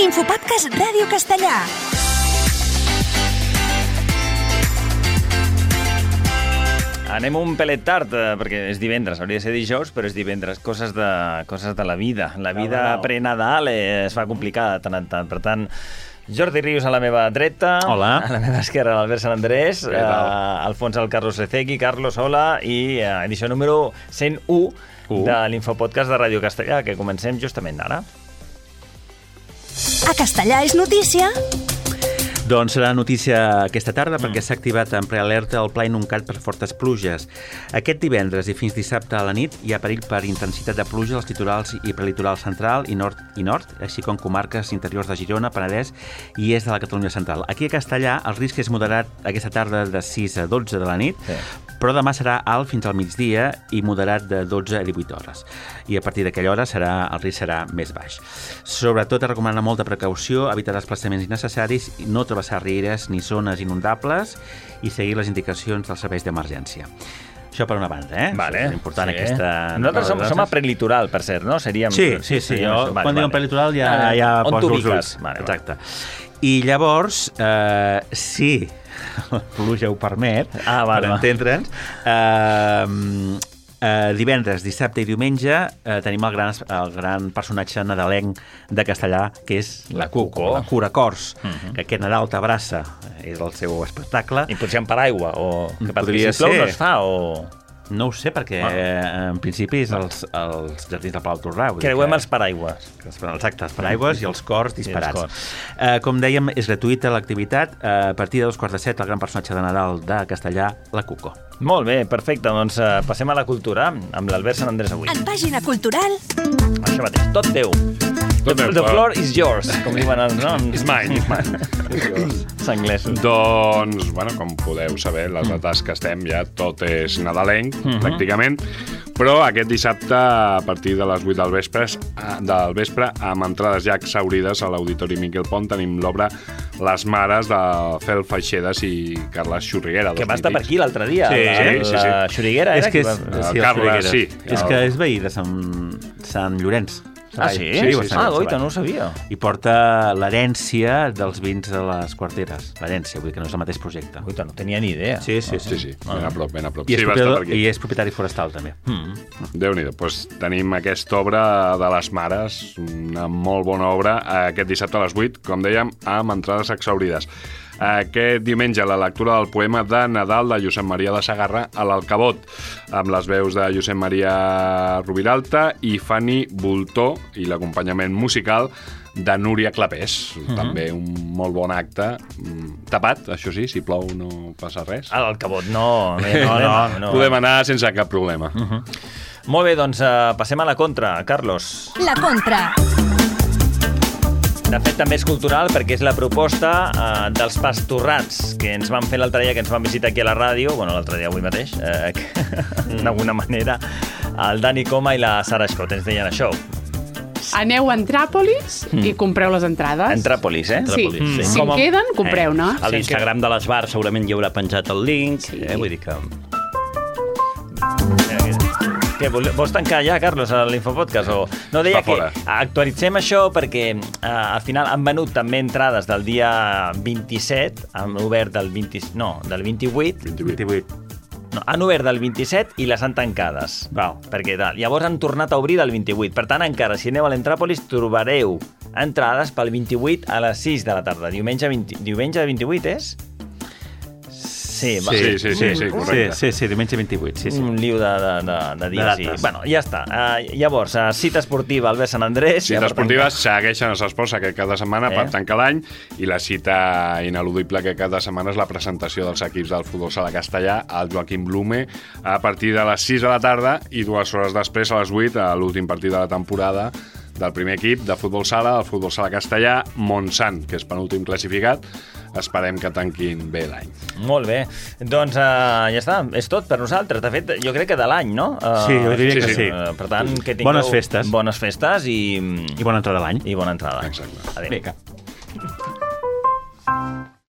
Infopodcast Ràdio Castellà. Anem un pelet tard, perquè és divendres, hauria de ser dijous, però és divendres. Coses de la vida. La vida pre-Nadal es fa complicada de tant en tant. Per tant, Jordi Rius a la meva dreta. Hola. A la meva esquerra, l'Albert Sant Andrés. Al fons, el Carlos Recegui. Carlos, hola. I edició número 101 de l'Infopodcast de Ràdio Castellà, que comencem justament ara. A Castellà és notícia. Doncs serà notícia aquesta tarda perquè s'ha activat en prealerta el Pla Inuncat per fortes pluges. Aquest divendres i fins dissabte a la nit hi ha perill per intensitat de pluja als litorals i prelitoral central i nord, així com comarques interiors de Girona, Penedès i est de la Catalunya central. Aquí a Castellà el risc és moderat aquesta tarda de 6 a 12 de la nit, però demà serà alt fins al migdia i moderat de 12 a 18 hores. I a partir d'aquella hora el risc serà més baix. Sobretot es recomana molta precaució, evitar desplaçaments innecessaris, no travessar rieres ni zones inundables i seguir les indicacions dels serveis d'emergència. Això per una banda, Vale, és important sí. aquesta... Nosaltres som a prelitoral, per cert, no? Seríem... Sí. Quan diuen prelitoral ja on poso tu els ulls. Exacte. I llavors, si la pluja ho permet, per entendre'ns, divendres, dissabte i diumenge tenim el gran personatge nadalenc de Castellà, que és la Cuco, la Curacors, que aquest Nadal t'abraça, és el seu espectacle. I potser en paraigua, o que podria si plou ser. no es fa, o... No ho sé, perquè en principi és els jardins del Palau Torrà. Creuem els paraigües. Exacte, els paraigües i els cors disparats. Com dèiem, és gratuïta l'activitat. A partir de 2:45, el gran personatge de Nadal de Castellà, la Cuco. Molt bé, perfecte. Doncs passem a la cultura amb l'Albert Sant Andrés avui. En pàgina cultural... Això mateix, tot teu. The floor is yours, com diuen els noms. It's mine. Els anglesos. Doncs, com podeu saber, les dates que estem ja tot és nadalenc, pràcticament, però aquest dissabte, a partir de les 8 del vespre, amb entrades ja exhaurides a l'Auditori Miquel Pont, tenim l'obra Les Mares de Fel Feixedes i Carles Xurriguera. Que va estar per aquí l'altre dia. Sí. La Xurriguera era? Carles, sí. És que és veí de Sant Llorenç. Ah, sí? Goita, no ho sabia. I porta l'herència dels vins de les quarteres. L'herència, vull dir que no és el mateix projecte. Goita, no tenia ni idea. Sí. Ben a prop. I és propietari forestal, també. Déu-n'hi-do. Doncs tenim aquesta obra de Les Mares, una molt bona obra, aquest dissabte a les 8, com dèiem, amb entrades exhaurides. Aquest diumenge la lectura del poema de Nadal de Josep Maria de Sagarra a l'Alcabot, amb les veus de Josep Maria Rubiralta i Fanny Voltó i l'acompanyament musical de Núria Clapés. També un molt bon acte. Tapat, això sí, si plou no passa res. A l'Alcabot no. Podem anar sense cap problema. Molt bé, doncs passem a la contra. Carlos. La contra. De fet, també és cultural perquè és la proposta dels pastorrats que ens van fer l'altre dia, que ens van visitar aquí a la ràdio, l'altre dia, avui mateix, d'alguna manera, el Dani Coma i la Sara Escot ens deien això. Aneu a Antràpolis i compreu les entrades. Antràpolis, Sí. Si en queden, compreu-ne. A l'Instagram de l'Esbar segurament hi haurà penjat el link. Vull dir que... Què, vols tancar ja, Carlos, a l'Infopodcast? No, deia que actualitzem això perquè al final han venut també entrades del dia 27, han obert del 28. No, han obert del 27 i les han tancades. Perquè llavors han tornat a obrir del 28. Per tant, encara, si aneu a l'Antràpolis, trobareu entrades pel 28 a les 6 de la tarda. Diumenge 28 és? Sí, correcte. Sí, diumenge 28. Un liu de dies. Ja està. Llavors, cita esportiva Albert Sant Andrés. Cita esportiva segueixen els esports aquest cada setmana per tancar l'any, i la cita ineludible que cada setmana és la presentació dels equips del futbol sala castellà al Joaquim Blume a partir de les 6 de la tarda i 2 hores després, a les 8, a l'últim partit de la temporada del primer equip de futbol sala, el futbol sala castellà, Montsant, que és penúltim classificat. Esperem que tanquin bé l'any. Molt bé. Doncs ja està, és tot per nosaltres. De fet, jo crec que de l'any, no? Sí, jo diria que sí. Per tant, que tingueu bones festes. Bones festes i bona entrada a l'any. I bona entrada. Exacte. Adéu.